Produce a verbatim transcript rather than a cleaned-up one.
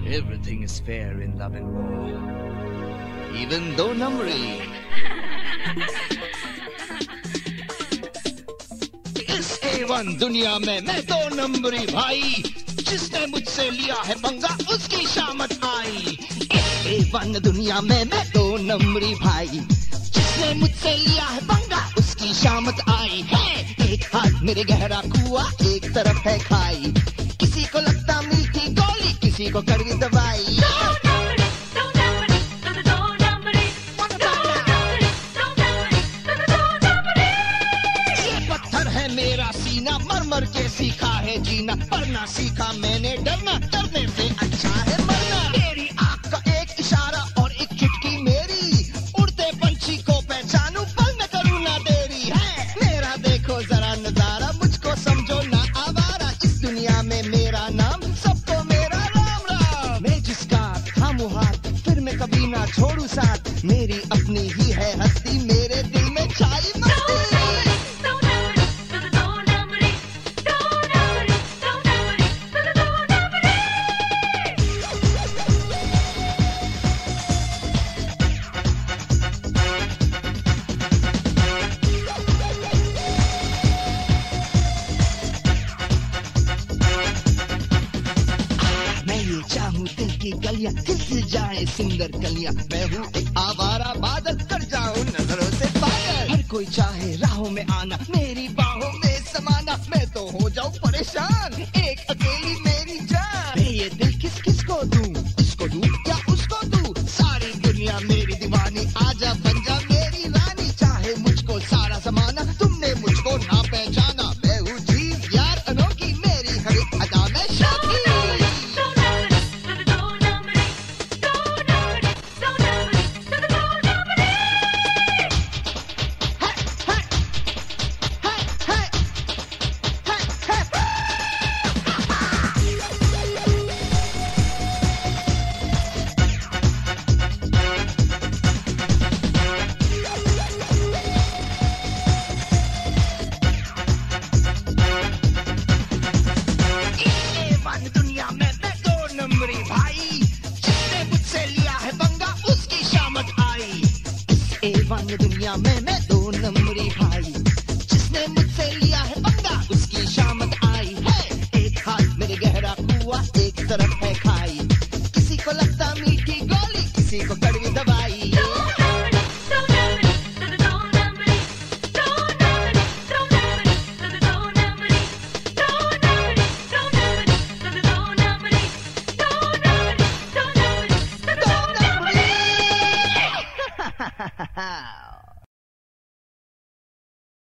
Everything is fair in love and war, even though numbery. इस ए one दुनिया में मैं दो नंबरी भाई, जिसने मुझसे लिया है पंगा उसकी शामत आई। इस ए वन दुनिया में मैं दो नंबरी भाई, जिसने मुझसे लिया है पंगा उसकी शामत आई है। एक हाथ मेरे गहरा कुआं, एक तरफ है खाई, किसी को लगता मीठी गोली, किसी को कड़वी दवाई। ये पत्थर है मेरा सीना, मर मर के सीखा है जीना, पर ना सीखा मैंने डरना, डरने से अच्छा है मरना। मेरी आँख का एक इशारा और एक चुटकी मेरी, उड़ते पंछी को पहचानूं पर न करूं ना देरी है। मेरा देखो जरा नजारा, मुझको समझो ना आवारा, इस दुनिया में मेरा नाम सबको मेरा राम राम। मैं जिसका थामू हाथ फिर मैं कभी ना छोड़ू साथ, मेरी अपनी ही है हस्ती, मेरे दिल में छाई मस्ती। गलियां खिल जाए सुंदर कलियां, मैं हूँ एक आवारा बादल, कर जाऊं नजरों से पागल। हर कोई चाहे राहों में आना, मेरी बाहों में समाना, मैं तो हो जाऊं परेशान, एक अकेली मेरी जान। मैं ये दिल किस किस को दूं, इसको दूं या उसको दूं, सारी दुनिया मेरी दीवानी, आजा बन जा मेरी रानी। चाहे मुझको सारा जमाना, तुमने मुझको ना पहचाना, मैं हूँ चीज यार अनोखी, मेरी हर एक अदा में शौकी। दुनिया में मैं दो नंबरी भाई, जिसने मुझसे लिया है पंगा उसकी शामत आई है। एक हाथ मेरे गहरा कुआं, एक तरफ है खाई, किसी को लगता मीठी गोली, किसी को कड़वी दवाई। Ha ha ha ha!